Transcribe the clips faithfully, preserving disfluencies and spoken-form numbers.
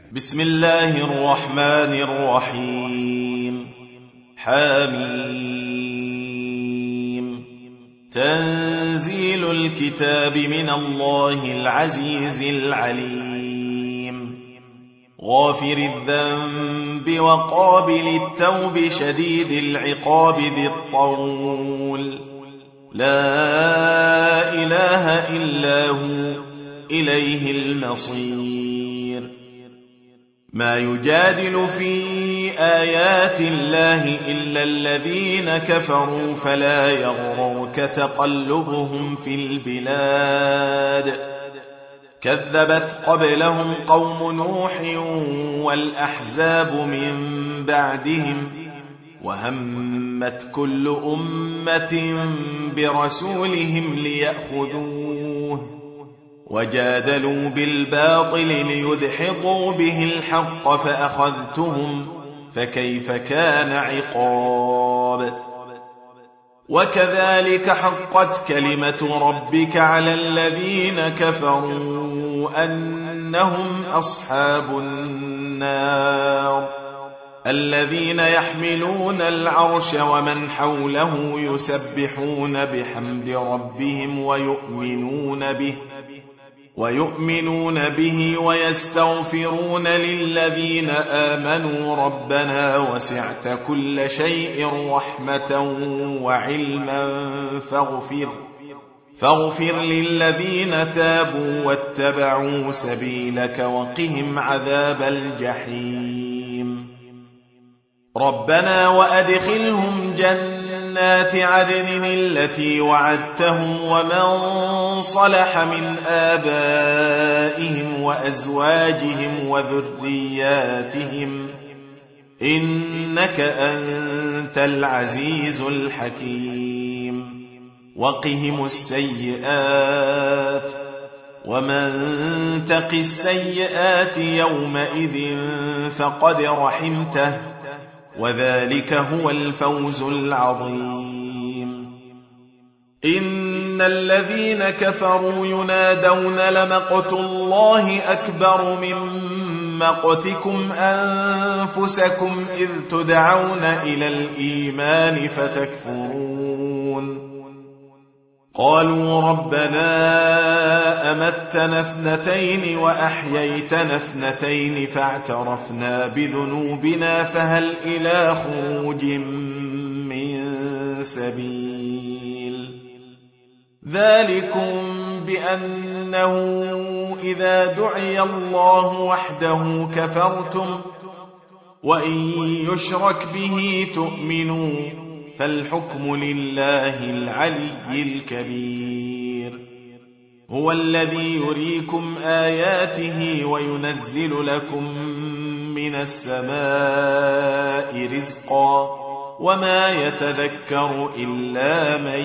بسم الله الرحمن الرحيم. حميم. تنزيل الكتاب من الله العزيز العليم. غافر الذنب وقابل التوب شديد العقاب ذي الطول. لا إله إلا هو إليه المصير. ما يجادل في آيات الله إلا الذين كفروا فلا يغررك تقلبهم في البلاد. كذبت قبلهم قوم نوح والأحزاب من بعدهم وهمت كل أمة برسولهم ليأخذوه وجادلوا بالباطل ليدحضوا به الحق فأخذتهم فكيف كان عقاب. وكذلك حقت كلمة ربك على الذين كفروا أنهم أصحاب النار الذين يحملون العرش ومن حوله يسبحون بحمد ربهم ويؤمنون به ويؤمنون به ويستغفرون للذين آمنوا ربنا وسعت كل شيء رحمة وعلما فاغفر فاغفر للذين تابوا واتبعوا سبيلك وقهم عذاب الجحيم. ربنا وأدخلهم جنات عدن التي وعدتهم ومن صلح من آبائهم وأزواجهم وذرياتهم إنك أنت العزيز الحكيم. وقهم السيئات ومن تق السيئات يومئذ فقد رحمته وذلك هو الفوز العظيم. إن الذين كفروا ينادون لمقت الله أكبر من مقتكم أنفسكم إذ تدعون إلى الإيمان فتكفرون. قالوا ربنا أمتنا اثنتين وأحييتنا اثنتين فاعترفنا بذنوبنا فهل إلى خروج من سبيل. ذلكم بأنه إذا دعي الله وحده كفرتم وإن يشرك به تؤمنوا فالحكم لله العلي الكبير. هو الذي يريكم آياته وينزل لكم من السماء رزقا وما يتذكر إلا من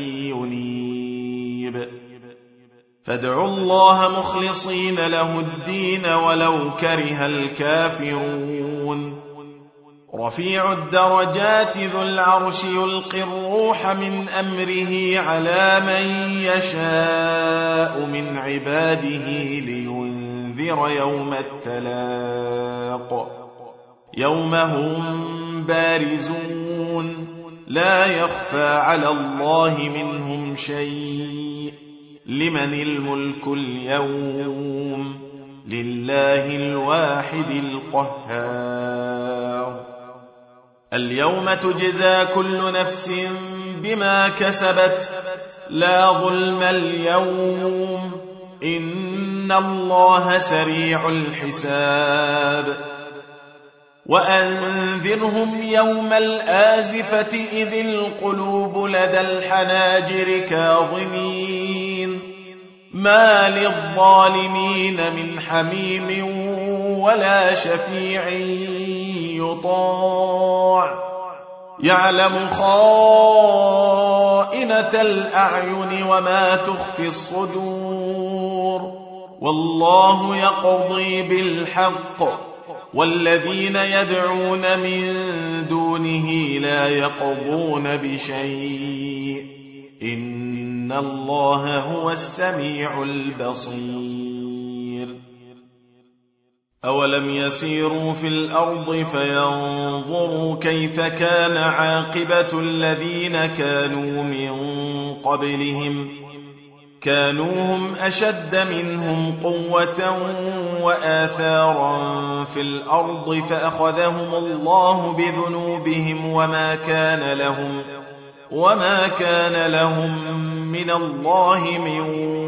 ينيب. فادعوا الله مخلصين له الدين ولو كره الكافرون. رفيع الدرجات ذو العرش يلقي الروح من أمره على من يشاء من عباده لينذر يوم التلاق يوم هم بارزون لا يخفى على الله منهم شيء. لمن الملك اليوم لله الواحد القهار. اليوم تجزى كل نفس بما كسبت لا ظلم اليوم إن الله سريع الحساب. وأنذرهم يوم الآزفة إذ القلوب لدى الحناجر كاظمين ما للظالمين من حميم ولا شفيع يطاع يعلم خائنة الأعين وما تخفي الصدور والله يقضي بالحق والذين يدعون من دونه لا يقضون بشيء إن الله هو السميع البصير. أولم يسيروا في الأرض فينظروا كيف كان عاقبة الذين كانوا من قبلهم كانوا هم أشد منهم قوة وآثارا في الأرض فأخذهم الله بذنوبهم وما كان لهم وما كان لهم من الله من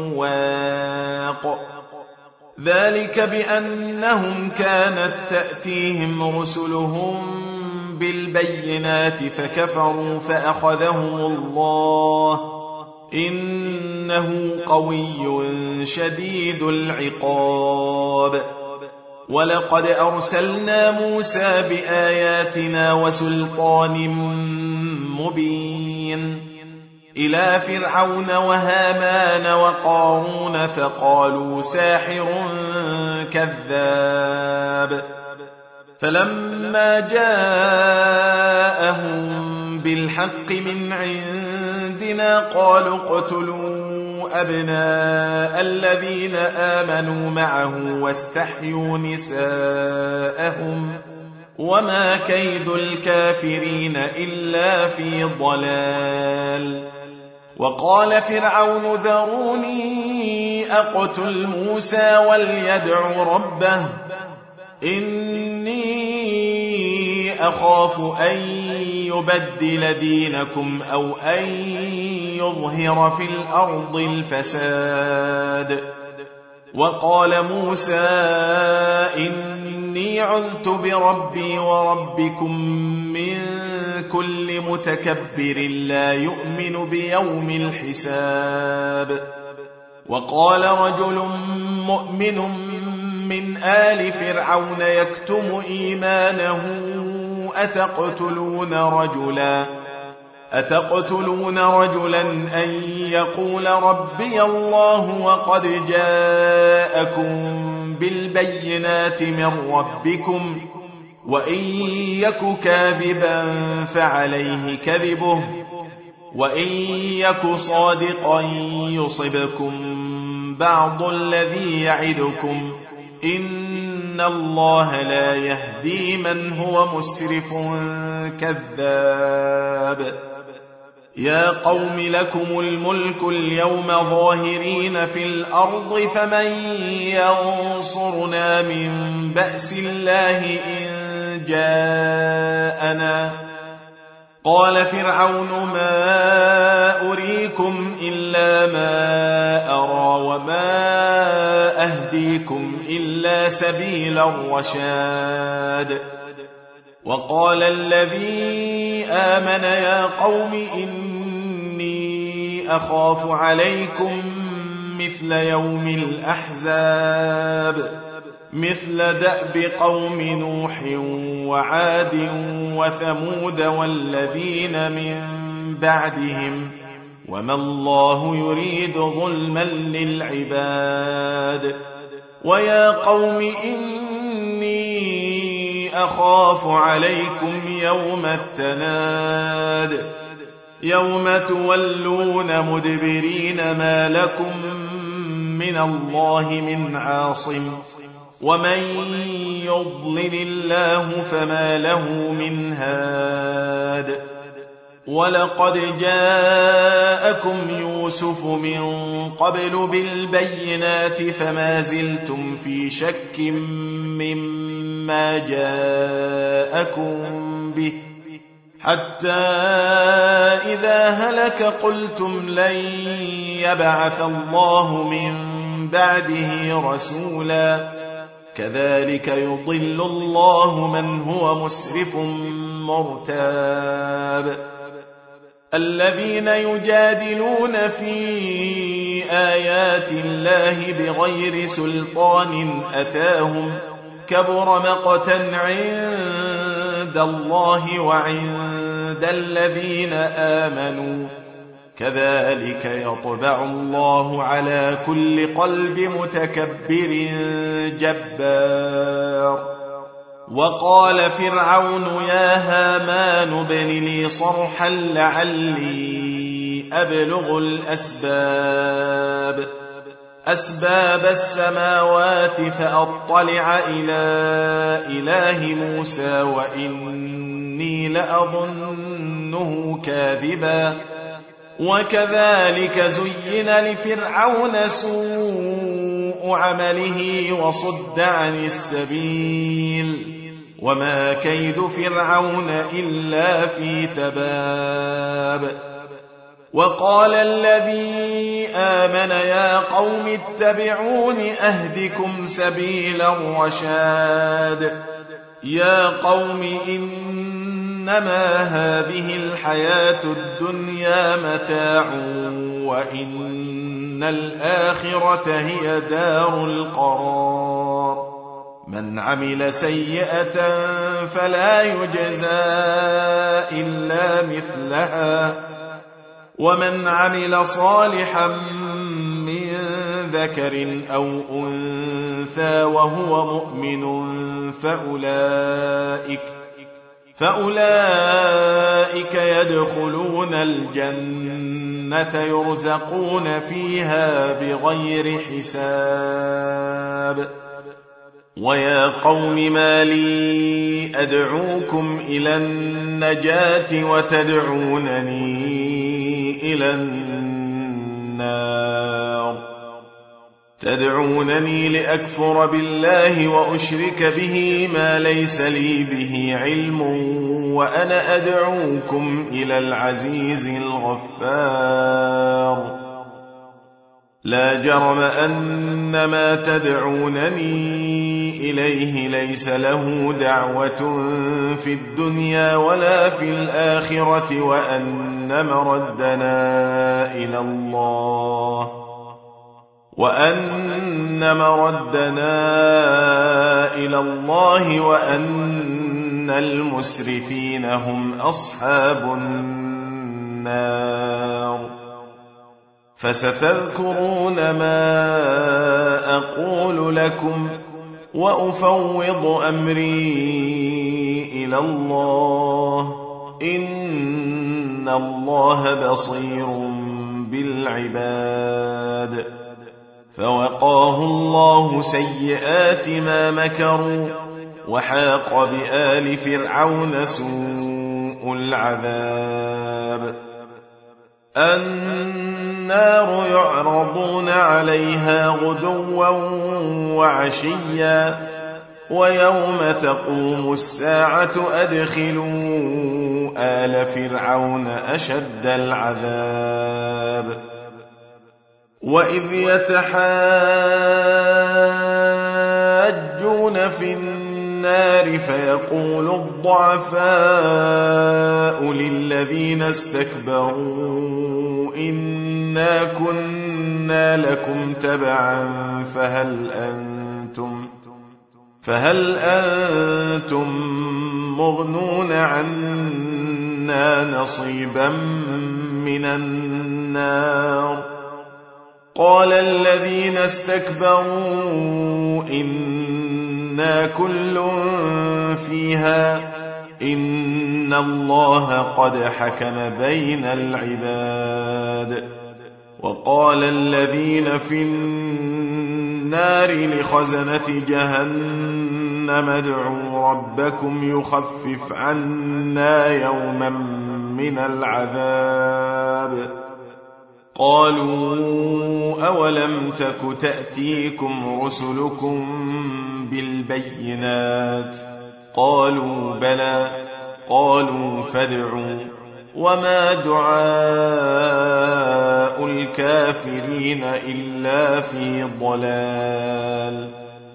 واق ذلك بأنهم كانت تأتيهم رسلهم بالبينات فكفروا فأخذهم الله إنه قوي شديد العقاب ولقد أرسلنا موسى بآياتنا وسلطان مبين إلى فرعون وهامان وقارون فقالوا ساحر كذاب فلما جاءهم بالحق من عندنا قالوا اقتلوا أبناء الذين آمنوا معه واستحيوا نساءهم وما كيد الكافرين إلا في ضلال وقال فرعون ذروني أقتل موسى وليدع ربه إني أخاف أن يبدل دينكم أو أن يظهر في الأرض الفساد وقال موسى إني عذت بربي وربكم من كل متكبر لا يؤمن بيوم الحساب وقال رجل مؤمن من آل فرعون يكتم إيمانه أتقتلون رجلا أتقتلون رجلا أن يقول ربي الله وقد جاءكم بالبينات من ربكم وإن يك كاذبا فعليه كذبه وإن يك صادقا يصبكم بعض الذي يعدكم إن الله لا يهدي من هو مسرف كذاب يا قوم لكم الملك اليوم ظاهرين في الأرض فمن ينصرنا من بأس الله إن جاءنا قال فرعون ما أريكم إلا ما أرى وما أهديكم إلا سبيل الرشاد وقال الذي آمن يا قوم إني أخاف عليكم مثل يوم الأحزاب مثل دأب قوم نوح وعاد وثمود والذين من بعدهم وما الله يريد ظلما للعباد ويا قوم إني أخاف عليكم يوم التناد يوم تولون مدبرين ما لكم من الله من عاصم ومن يضلل الله فما له من هاد ولقد جاءكم يوسف من قبل بالبينات فما زلتم في شك مما جاءكم به حتى إذا هلك قلتم لن يبعث الله من بعده رسولا كذلك يضل الله من هو مسرف مرتاب الذين يجادلون في آيات الله بغير سلطان أتاهم كبر مقتا عند الله وعند الذين آمنوا كذلك يطبع الله على كل قلب متكبر جبار وقال فرعون يا هامان ابن لي صرحا لعلي أبلغ الأسباب أسباب السماوات فأطلع إلى إله موسى وإني لأظنه كاذبا وكذلك زين لفرعون سوء عمله وصد عن السبيل وما كيد فرعون إلا في تباب وقال الذي آمن يا قوم اتبعون أهدكم سبيل الرشاد يا قوم إنما هذه الحياة الدنيا متاع وإن الآخرة هي دار القرار من عمل سيئة فلا يجزى إلا مثلها ومن عمل صالحا من ذكر أو أنثى وهو مؤمن فأولئك, فأولئك يدخلون الجنة يرزقون فيها بغير حساب ويا قوم ما لي أدعوكم إلى النجاة وتدعونني إلى النار تدعونني لأكفر بالله وأشرك به ما ليس لي به علم وأنا أدعوكم إلى العزيز الغفار لا جرم أن ما تدعونني إليه ليس له دعوة في الدنيا ولا في الآخرة وأن مردنا إلى الله وأن مردنا إلى الله وأن المسرفين هم أصحاب النار فستذكرون ما أقول لكم وأفوض أمري إلى الله إن الله بصير بالعباد فوقاه الله سيئات ما مكروا وحاق بآل فرعون سوء العذاب النار يعرضون عليها غدوا وعشيا ويوم تقوم الساعة أدخلوا آل فرعون أشد العذاب وإذ يتحاجون في النار فيقول الضعفاء للذين استكبروا إنا كنا لكم تبعا فهل أنتم فهل أنتم مغنون عنا نصيبا من النار قال الذين استكبروا إنا كل فيها إن الله قد حكم بين العباد وقال الذين في النار لخزنة جهنم ادعوا ربكم يخفف عنا يوما من العذاب قالوا أولم تك تأتيكم رسلكم بالبينات قالوا بلى قالوا فادعوا وما دعاء الكافرين إلا في ضلال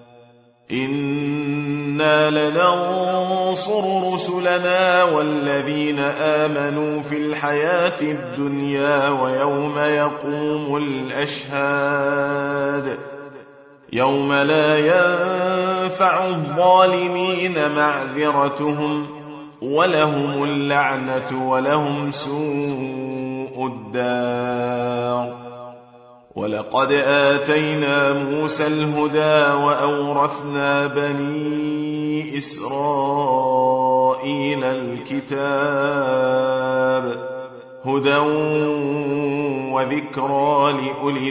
إنا لننصر رسلنا والذين آمنوا في الحياة الدنيا ويوم يقوم الأشهاد يوم لا ينفع الظالمين معذرتهم ولهم اللعنة ولهم سوء الدار ولقد آتينا موسى الهدى وأورثنا بني إسرائيل الكتاب هدى وذكرى لأولي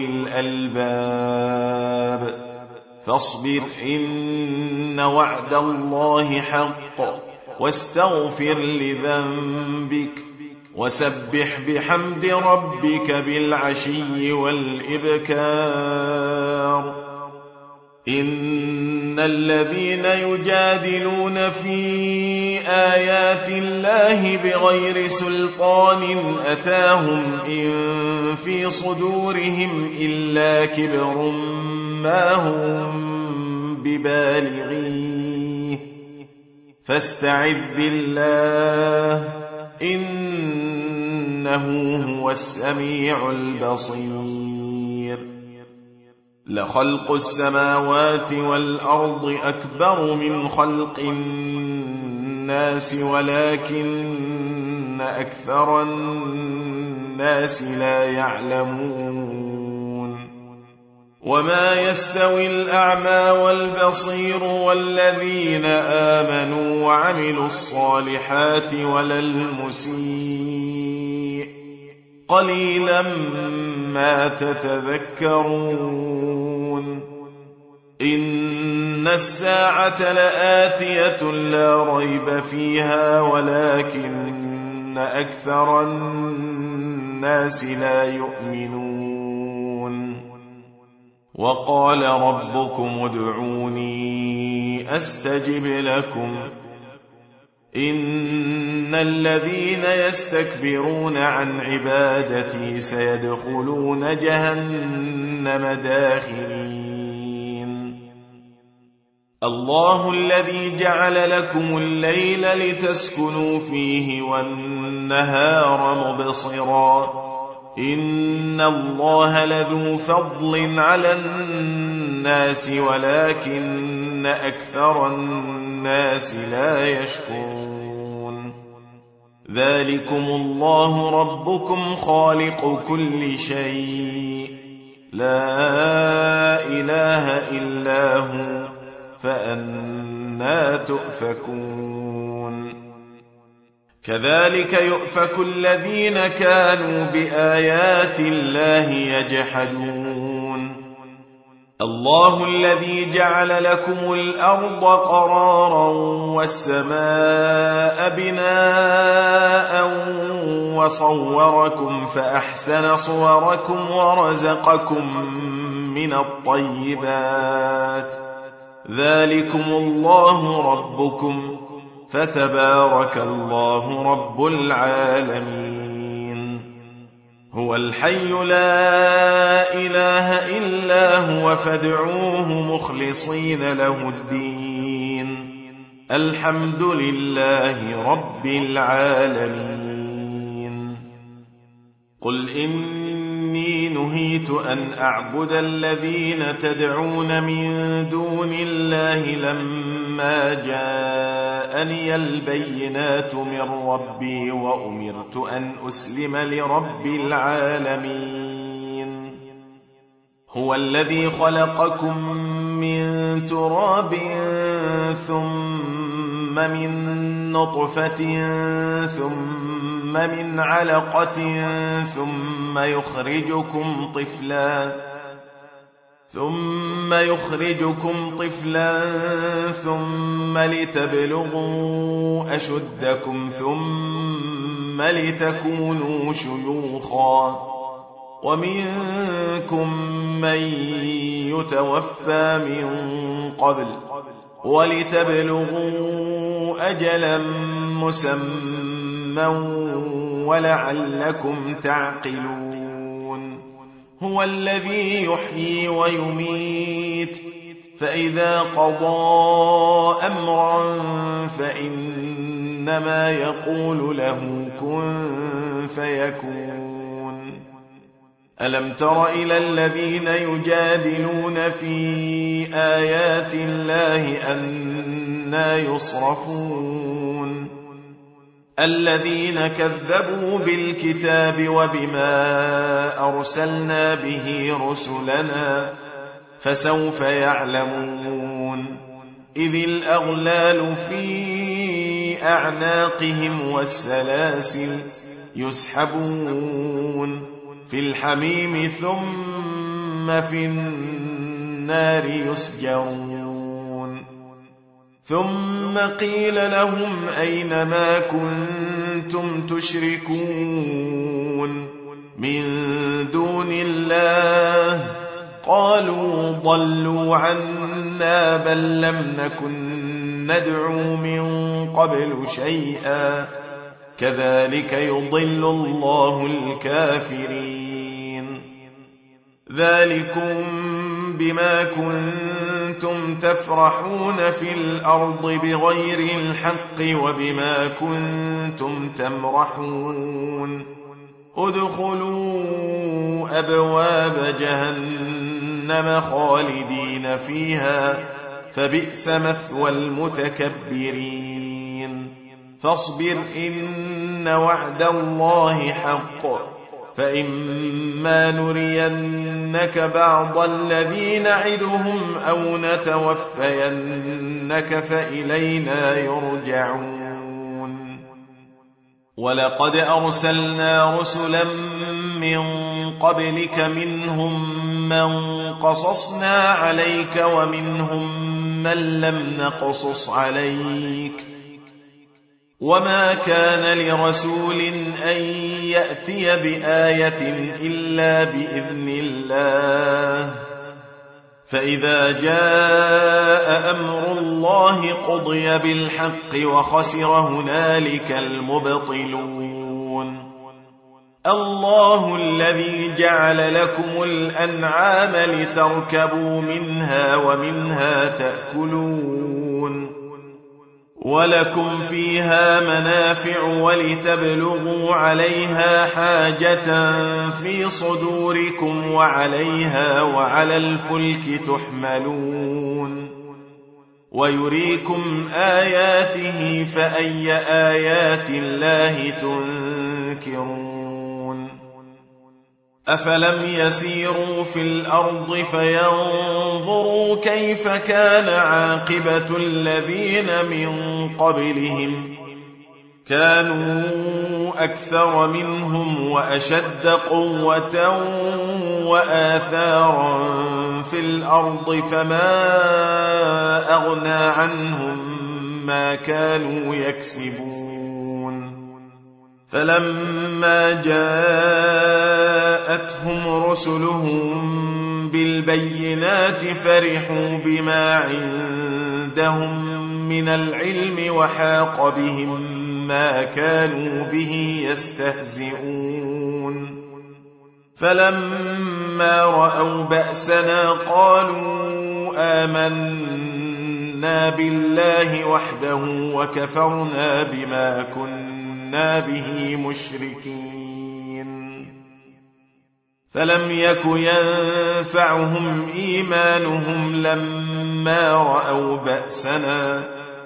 الألباب فاصبر إن وعد الله حق واستغفر لذنبك وسبح بحمد ربك بالعشي والإبكار إن الذين يجادلون في آيات الله بغير سلطان أتاهم إن في صدورهم إلا كبر ما هم ببالغيه فاستعذ بالله إنه هو السميع البصير لخلق السماوات والأرض أكبر من خلق الناس ولكن أكثر الناس لا يعلمون وما يستوي الأعمى والبصير والذين آمنوا وعملوا الصالحات ولا المسيء قليلا ما تتذكرون إن الساعة لآتية لا ريب فيها ولكن أكثر الناس لا يؤمنون وقال ربكم ادعوني أستجب لكم إن الذين يستكبرون عن عبادتي سيدخلون جهنم داخرين الله الذي جعل لكم الليل لتسكنوا فيه والنهار مبصرا إن الله لذو فضل على الناس ولكن أكثر الناس لا يشكرون ذلكم الله ربكم خالق كل شيء لا إله إلا هو فأنى تؤفكون كذلك يؤفك الذين كانوا بآيات الله يجحدون الله الذي جعل لكم الأرض قرارا والسماء بناء وصوركم فأحسن صوركم ورزقكم من الطيبات ذلكم الله ربكم فتبارك الله رب العالمين هو الحي لا إله إلا هو فادعوه مخلصين له الدين الحمد لله رب العالمين قل إني نهيت أن أعبد الذين تدعون من دون الله لما جاءني البينات من ربي وأمرت أن أسلم لرب العالمين هو الذي خلقكم من تراب ثم من نطفة ثم من علقة ثم يخرجكم طفلا ثم يخرجكم طفلا ثم لتبلغوا أشدكم ثم لتكونوا شيوخا ومنكم من يتوفى من قبل ولتبلغوا أجلا مسمى ولعلكم تعقلون هو الذي يحيي ويميت فإذا قضى أمرا فإنما يقول له كن فيكون ألم تر إلى الذين يجادلون في آيات الله أنى يصرفون الذين كذبوا بالكتاب وبما أرسلنا به رسلنا فسوف يعلمون إذ الأغلال في أعناقهم والسلاسل يسحبون في الحميم ثم في النار يسجرون ثم قيل لهم أين ما كنتم تشركون من دون الله قالوا ضلوا عنا بل لم نكن ندعو من قبل شيئا كذلك يضل الله الكافرين ذلكم بما كنتم تفرحون في الأرض بغير الحق وبما كنتم تمرحون ادخلوا أبواب جهنم خالدين فيها فبئس مثوى المتكبرين فاصبر إن وعد الله حق فإما نرينك بعض الذي نعدهم أو نتوفينك فإلينا يرجعون ولقد أرسلنا رسلا من قبلك منهم من قصصنا عليك ومنهم من لم نقصص عليك وما كان لرسول أن يأتي بآية إلا بإذن الله فإذا جاء أمر الله قضي بالحق وخسر هنالك المبطلون الله الذي جعل لكم الأنعام لتركبوا منها ومنها تأكلون ولكم فيها منافع ولتبلغوا عليها حاجة في صدوركم وعليها وعلى الفلك تحملون ويريكم آياته فأي آيات الله تنكرون أفلم يسيروا في الأرض فينظروا كيف كان عاقبة الذين من قبلهم كانوا أكثر منهم وأشد قوة وآثارا في الأرض فما أغنى عنهم ما كانوا يكسبون فلما جاءتهم رسلهم بالبينات فرحوا بما عندهم من العلم وحاق بهم ما كانوا به يستهزئون فلما رأوا بأسنا قالوا آمنا بالله وحده وكفرنا بما كنا به مشركين فلم يك ينفعهم إيمانهم لما رأوا بأسنا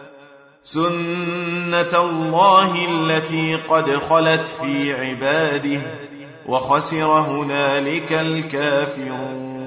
سنة الله التي قد خلت في عباده وخسر هنالك الكافرون